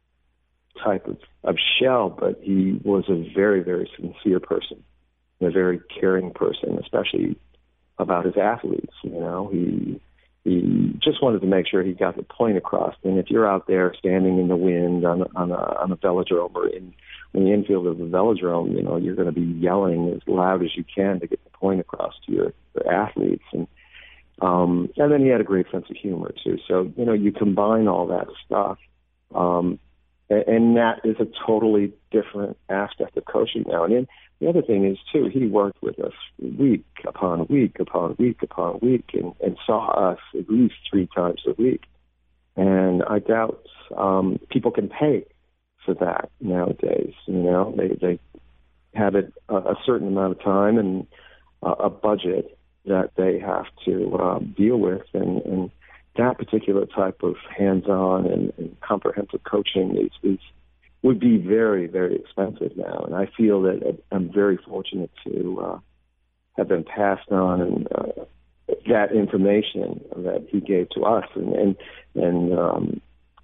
type of, of shell, but he was a very, very sincere person, a very caring person, especially about his athletes. You know, he he just wanted to make sure he got the point across. And if you're out there standing in the wind on, on, a, on a velodrome or in, in the infield of the velodrome, you know, you're going to be yelling as loud as you can to get the point across to your, your athletes. And Um, and then he had a great sense of humor, too. So, you know, you combine all that stuff, um, and, and that is a totally different aspect of coaching now. And then the other thing is, too, he worked with us week upon week upon week upon week and, and saw us at least three times a week. And I doubt um, people can pay for that nowadays. You know, they, they have it a, a certain amount of time and uh, a budget that they have to uh, deal with, and, and that particular type of hands-on and, and comprehensive coaching is, is would be very, very expensive now. And I feel that I'm very fortunate to uh, have been passed on and uh, that information that he gave to us. And and, and um,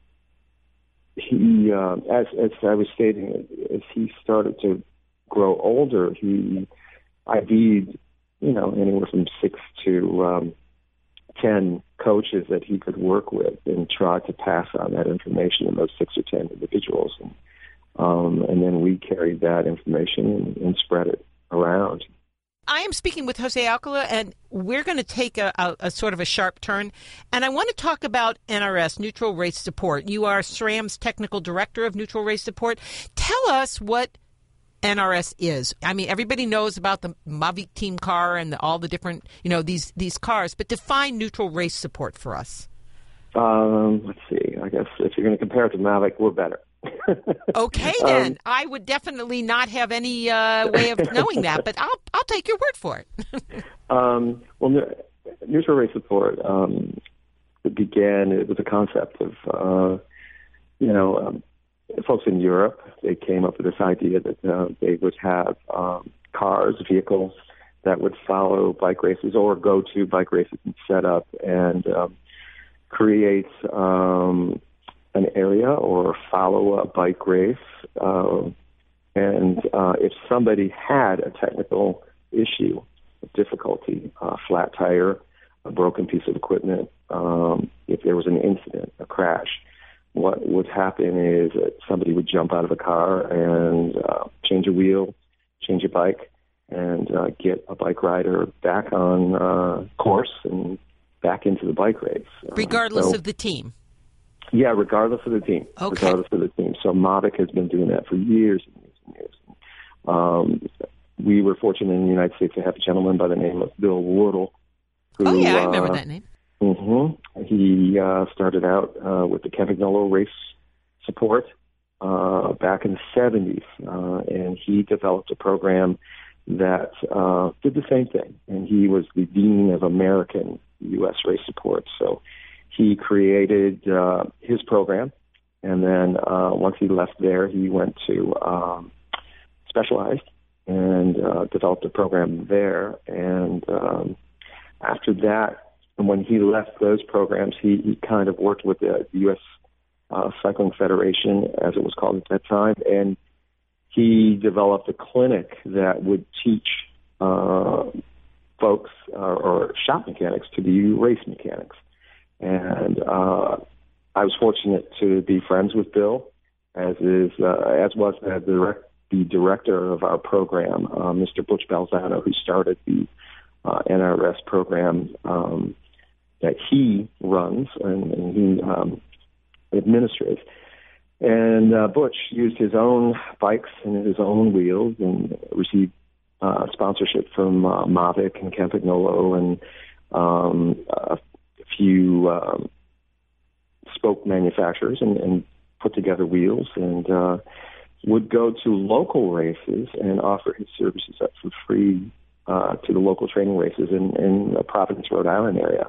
he, uh, as as I was stating, as he started to grow older, he I V'd, you know, anywhere from six to um, ten coaches that he could work with and try to pass on that information to those six or ten individuals. And, um, and then we carried that information and, and spread it around. I am speaking with Jose Alcala, and we're going to take a, a, a sort of a sharp turn. And I want to talk about N R S, Neutral Race Support. You are SRAM's Technical Director of Neutral Race Support. Tell us what N R S is. I mean, everybody knows about the Mavic team car and the, all the different, you know, these these cars, but define Neutral Race Support for us. Um, let's see. I guess if you're going to compare it to Mavic, we're better. Okay, then. Um, I would definitely not have any uh, way of knowing that, but I'll I'll take your word for it. um, well, Neutral Race Support um, it began, it was a concept of, uh, you know, um, folks in Europe. They came up with this idea that uh, they would have um, cars, vehicles that would follow bike races or go to bike races and set up and um, create um, an area or follow a bike race. Uh, and uh, if somebody had a technical issue, a difficulty, a flat tire, a broken piece of equipment, um, if there was an incident, a crash, what would happen is that somebody would jump out of a car and uh, change a wheel, change a bike, and uh, get a bike rider back on uh, course and back into the bike race. Regardless uh, so, of the team. Yeah, regardless of the team. Okay. Regardless of the team. So Mavic has been doing that for years and years and years. Um, we were fortunate in the United States to have a gentleman by the name of Bill Woodle. Who, oh, yeah, I remember uh, that name. Mm-hmm. He uh, started out uh, with the Campagnolo Race Support uh, back in the seventies, uh, and he developed a program that uh, did the same thing. And he was the Dean of American U S Race Support. So he created uh, his program, and then uh, once he left there, he went to um, Specialized and uh, developed a program there. And um, after that, and when he left those programs, he, he kind of worked with the U S Uh, Cycling Federation, as it was called at that time, and he developed a clinic that would teach uh, folks uh, or shop mechanics to be race mechanics. And uh, I was fortunate to be friends with Bill, as is uh, as was the, direct, the director of our program, uh, Mister Butch Balzano, who started the uh, N R S program um, that he runs and, and he um, administrates. And uh, Butch used his own bikes and his own wheels and received uh, sponsorship from uh, Mavic and Campagnolo and um, a few um, spoke manufacturers and, and put together wheels and uh, would go to local races and offer his services up for free uh, to the local training races in, in the Providence, Rhode Island area.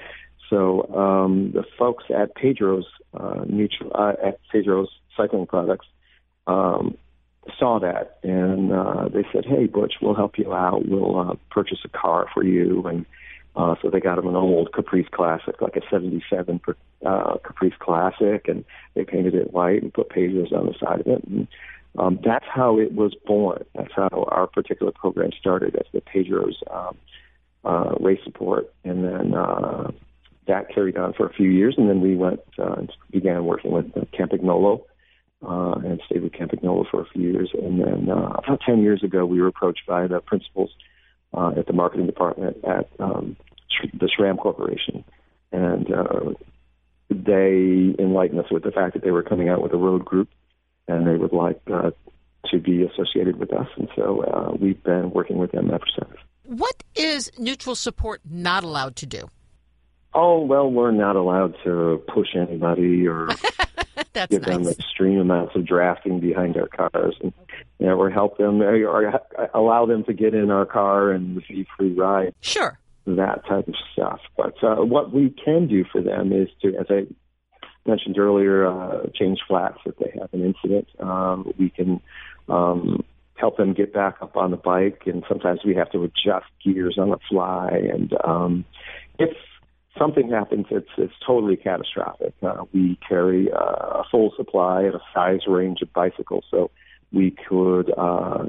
So um, the folks at Pedro's uh, mutual uh, at Pedro's Cycling Products um, saw that, and uh, they said, "Hey, Butch, we'll help you out. We'll uh, purchase a car for you." And uh, so they got him an old Caprice Classic, like a seventy-seven uh, Caprice Classic, and they painted it white and put Pedro's on the side of it. And um, that's how it was born. That's how our particular program started, as the Pedro's um, uh, Race Support, and then. Uh, That carried on for a few years, and then we went uh, and began working with uh, Campagnolo uh, and stayed with Campagnolo for a few years. And then uh, about ten years ago, we were approached by the principals uh, at the marketing department at um, the SRAM Corporation, and uh, they enlightened us with the fact that they were coming out with a road group, and they would like uh, to be associated with us. And so uh, we've been working with them ever since. What is Neutral Support not allowed to do? Oh, well, we're not allowed to push anybody or That's give nice. them extreme amounts of drafting behind our cars, and you know, or help them or allow them to get in our car and receive free rides. Sure. That type of stuff. But uh, what we can do for them is to, as I mentioned earlier, uh, change flats if they have an incident. Um, we can um, help them get back up on the bike, and sometimes we have to adjust gears on the fly. And um, if something happens, it's it's totally catastrophic. Uh, we carry uh, a full supply of a size range of bicycles, so we could uh,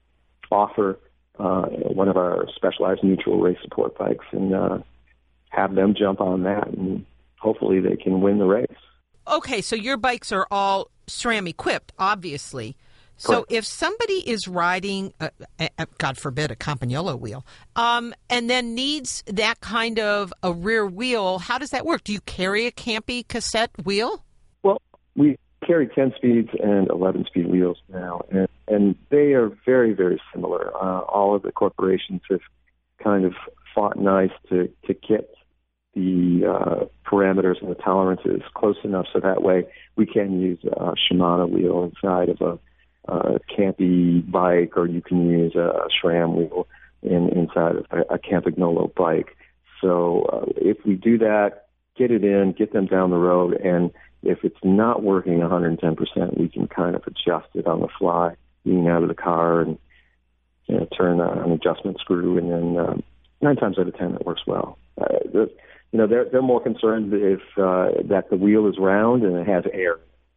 offer uh, one of our specialized neutral race support bikes and uh, have them jump on that, and hopefully they can win the race. Okay, so your bikes are all SRAM equipped, obviously. So Correct. if somebody is riding, uh, uh, God forbid, a Campagnolo wheel, um, and then needs that kind of a rear wheel, how does that work? Do you carry a Campy cassette wheel? Well, we carry ten speeds and eleven speed wheels now, and, and they are very, very similar. Uh, all of the corporations have kind of fought nice to, to get the uh, parameters and the tolerances close enough so that way we can use a Shimano wheel inside of a uh, Campy bike, or you can use a SRAM wheel in, inside of a, a Campagnolo bike. So uh, if we do that, get it in, get them down the road, and if it's not working one hundred ten percent, we can kind of adjust it on the fly, being out of the car, and you know, turn uh, an adjustment screw, and then um, nine times out of ten it works well. Uh, the, you know, they're they're more concerned if uh, that the wheel is round and it has air.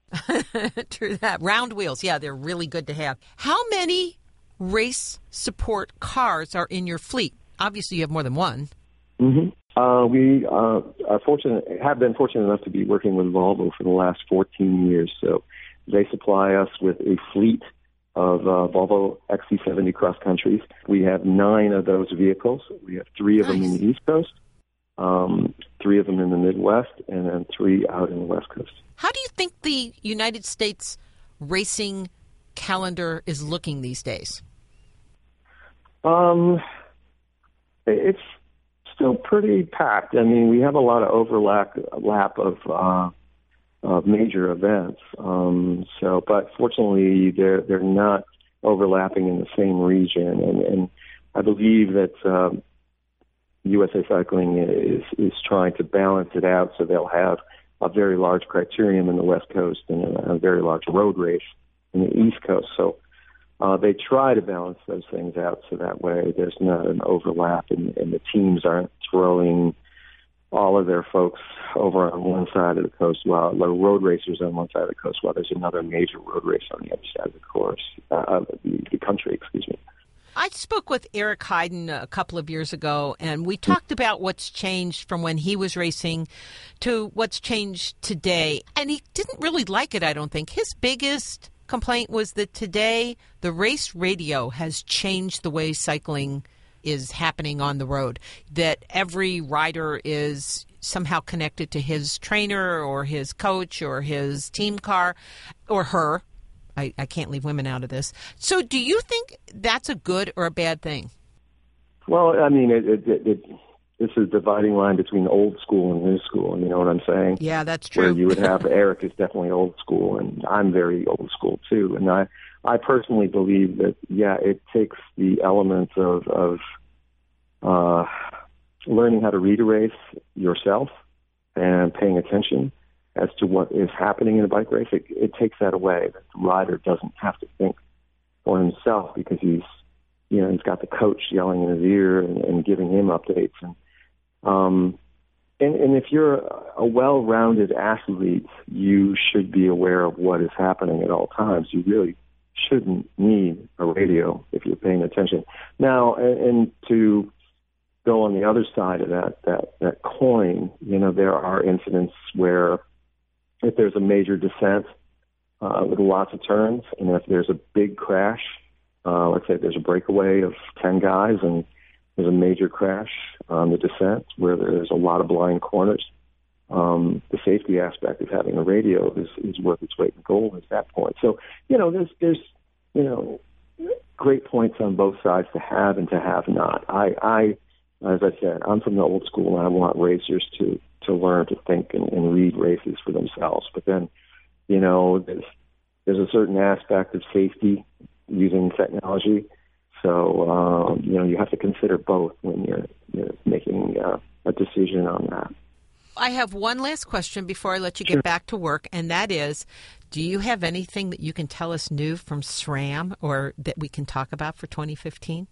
True that. Round wheels, yeah, they're really good to have. How many race support cars are in your fleet? Obviously, you have more than one. Mm-hmm. Uh, we uh, are fortunate, have been fortunate enough to be working with Volvo for the last fourteen years. So they supply us with a fleet of uh, Volvo X C seventy cross countries. We have nine of those vehicles. We have three of Nice. them in the East Coast, um, three of them in the Midwest, and then three out in the West Coast. How do you think the United States racing calendar is looking these days? Um, it's still pretty packed. I mean, we have a lot of overlap lap of uh, of major events. Um, so, but fortunately, they're they're not overlapping in the same region, and, and I believe that um, U S A Cycling is is trying to balance it out, so they'll have a very large criterium in the West Coast and a, a very large road race in the East Coast. So uh, they try to balance those things out so that way there's not an overlap, and, and the teams aren't throwing all of their folks over on one side of the coast, while the road racers on one side of the coast, while there's another major road race on the other side of the course, uh, the, the country, excuse me. I spoke with Eric Heiden a couple of years ago, and we talked about what's changed from when he was racing to what's changed today. And he didn't really like it, I don't think. His biggest complaint was that today the race radio has changed the way cycling is happening on the road, that every rider is somehow connected to his trainer or his coach or his team car or her. I, I can't leave women out of this. So do you think that's a good or a bad thing? Well, I mean, it, it, it, it, this is a dividing line between old school and new school, you know what I'm saying? Yeah, that's true. Where you would have Eric is definitely old school, and I'm very old school too. And I, I personally believe that, yeah, it takes the elements of, of uh, learning how to read a race yourself and paying attention as to what is happening in a bike race. It, it takes that away. That the rider doesn't have to think for himself because he's, you know, he's got the coach yelling in his ear and, and giving him updates. And, um, and, and if you're a well-rounded athlete, you should be aware of what is happening at all times. You really shouldn't need a radio if you're paying attention. Now, and, and to go on the other side of that, that, that coin, you know, there are incidents where if there's a major descent uh, with lots of turns, and if there's a big crash, uh, let's say there's a breakaway of ten guys and there's a major crash on the descent where there's a lot of blind corners, um, the safety aspect of having a radio is, is worth its weight in gold at that point. So, you know, there's, there's, you know, great points on both sides to have and to have not. I, I, as I said, I'm from the old school, and I want racers to, to learn to think and, and read races for themselves. But then, you know, there's, there's a certain aspect of safety using technology. So, um, you know, you have to consider both when you're, you're making uh, a decision on that. I have one last question before I let you get sure. back to work, and that is, do you have anything that you can tell us new from SRAM or that we can talk about for twenty fifteen?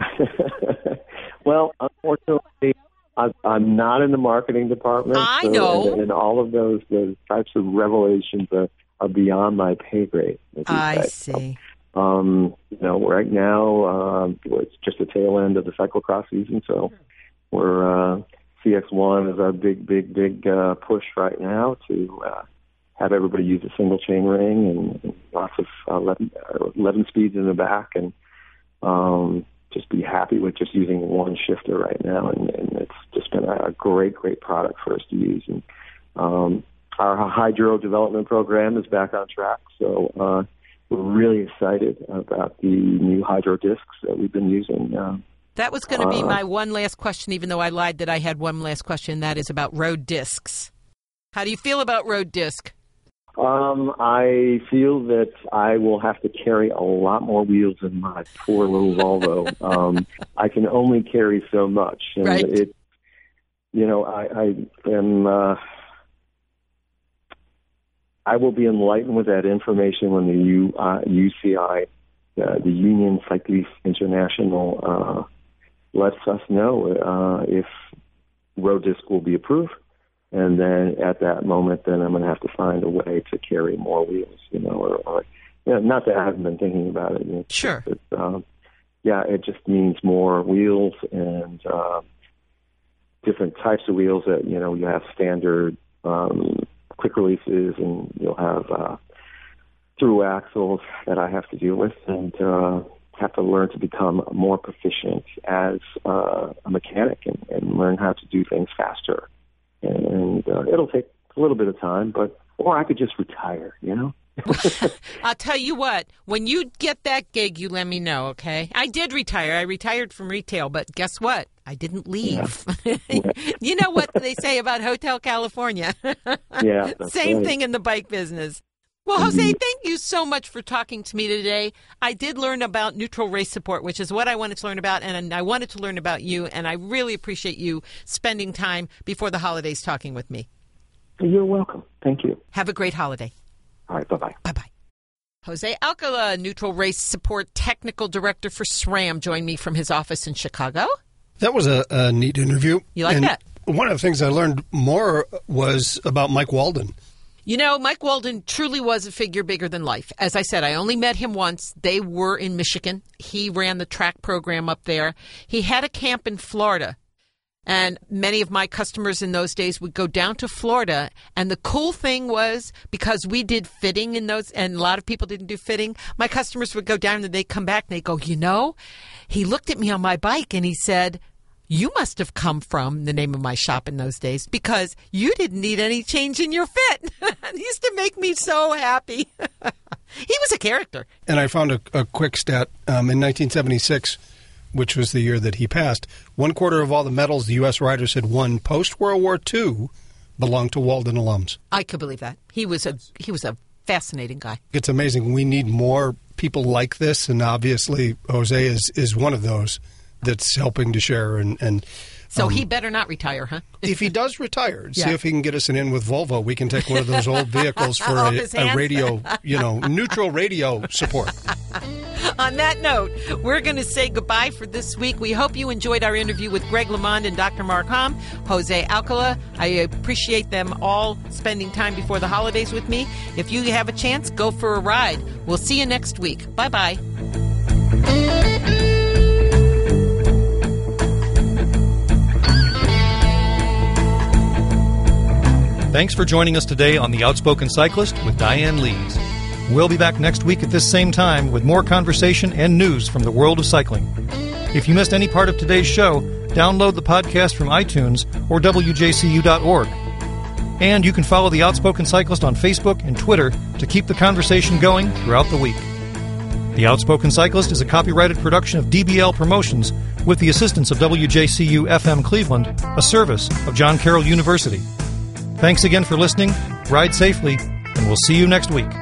Well, unfortunately, I'm not in the marketing department. I so, know. And, and all of those, those types of revelations are, are beyond my pay grade. I see. So, um, you know, right now, um, it's just the tail end of the cyclocross season, so we're uh, C X one is our big, big, big uh, push right now to uh, have everybody use a single chain ring and, and lots of uh, eleven, eleven speeds in the back, and um, just be happy with just using one shifter right now. And, and it's just been a great, great product for us to use. And um, our hydro development program is back on track, so uh, we're really excited about the new hydro discs that we've been using. Uh, That was going to be uh, my one last question, even though I lied that I had one last question. That is about road discs. How do you feel about road disc? Um, I feel that I will have to carry a lot more wheels in my poor little Volvo. um, I can only carry so much. And right. it, you know, I, I am, uh, I will be enlightened with that information when the U, uh, U C I, uh, the Union Cycliste International, uh, lets us know uh, if road disc will be approved, and then at that moment, then I'm going to have to find a way to carry more wheels, you know, or, or you know, not that I haven't been thinking about it. It's sure. Just, it, um, yeah, it just means more wheels and uh, different types of wheels that, you know, you have standard um, quick releases, and you'll have uh, through axles that I have to deal with, and uh, have to learn to become more proficient as uh, a mechanic and, and learn how to do things faster. And uh, it'll take a little bit of time, but or I could just retire, you know? I'll tell you what, when you get that gig, you let me know, okay? I did retire. I retired from retail, but guess what? I didn't leave. Yeah. Yeah. You know what they say about Hotel California. Yeah. Same right. thing in the bike business. Well, Jose, thank you so much for talking to me today. I did learn about neutral race support, which is what I wanted to learn about, and I wanted to learn about you, and I really appreciate you spending time before the holidays talking with me. You're welcome. Thank you. Have a great holiday. All right, bye-bye. Bye-bye. Jose Alcala, Neutral Race Support Technical Director for SRAM, joined me from his office in Chicago. That was a, a neat interview. You like and that? One of the things I learned more was about Mike Walden. You know, Mike Walden truly was a figure bigger than life. As I said, I only met him once. They were in Michigan. He ran the track program up there. He had a camp in Florida. And many of my customers in those days would go down to Florida. And the cool thing was, because we did fitting in those, and a lot of people didn't do fitting, my customers would go down and they'd come back and they'd go, you know, he looked at me on my bike and he said, you must have come from the name of my shop in those days, because you didn't need any change in your fit. It used to make me so happy. He was a character. And I found a, a quick stat. Um, in nineteen seventy-six, which was the year that he passed, one quarter of all the medals the U S riders had won post-World War Two belonged to Walden alums. I could believe that. He was a he was a fascinating guy. It's amazing. We need more people like this, and obviously Jose is, is one of those that's helping to share. And, and So um, he better not retire, huh? If he does retire, Yeah. see if he can get us an in with Volvo. We can take one of those old vehicles for Off a, his a hands. radio, you know, neutral radio support. On that note, we're going to say goodbye for this week. We hope you enjoyed our interview with Greg LeMond and Doctor Mark Hom, Jose Alcala. I appreciate them all spending time before the holidays with me. If you have a chance, go for a ride. We'll see you next week. Bye-bye. Thanks for joining us today on The Outspoken Cyclist with Diane Lees. We'll be back next week at this same time with more conversation and news from the world of cycling. If you missed any part of today's show, download the podcast from iTunes or W J C U dot org. And you can follow The Outspoken Cyclist on Facebook and Twitter to keep the conversation going throughout the week. The Outspoken Cyclist is a copyrighted production of D B L Promotions with the assistance of W J C U F M Cleveland, a service of John Carroll University. Thanks again for listening, ride safely, and we'll see you next week.